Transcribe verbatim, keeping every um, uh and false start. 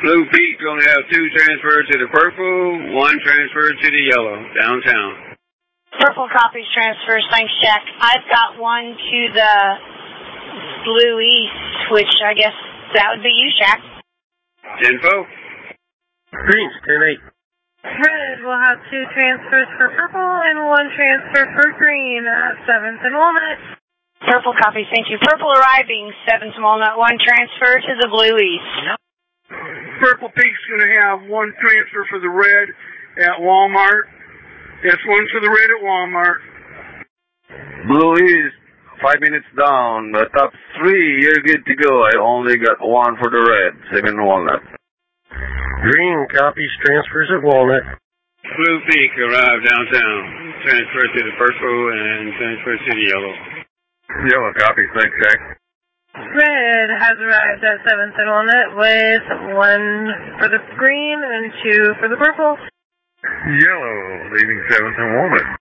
Blue Peak going to have two transfers to the purple, one transfer to the yellow, downtown. Purple copies transfers, thanks, Jack. I've got one to the Blue East, which I guess that would be you, Jack. Info? Greens, ten eight. Red will have two transfers for purple and one transfer for green at seventh and Walnut. Purple copies, thank you. Purple arriving, seventh and Walnut, one transfer to the Blue East. Purple Peak's going to have one transfer for the red at Walmart. That's one for the red at Walmart. Blue East, five minutes down. The top three, you're good to go. I only got one for the red, seven Walnut. Green copies transfers at Walnut. Blue Peak arrived downtown. Transfer to the purple and transfer to the yellow. Yellow copies, thanks, Jack. Red has arrived at seventh and Walnut with one for the green and two for the purple. Yellow leaving seventh and Walnut.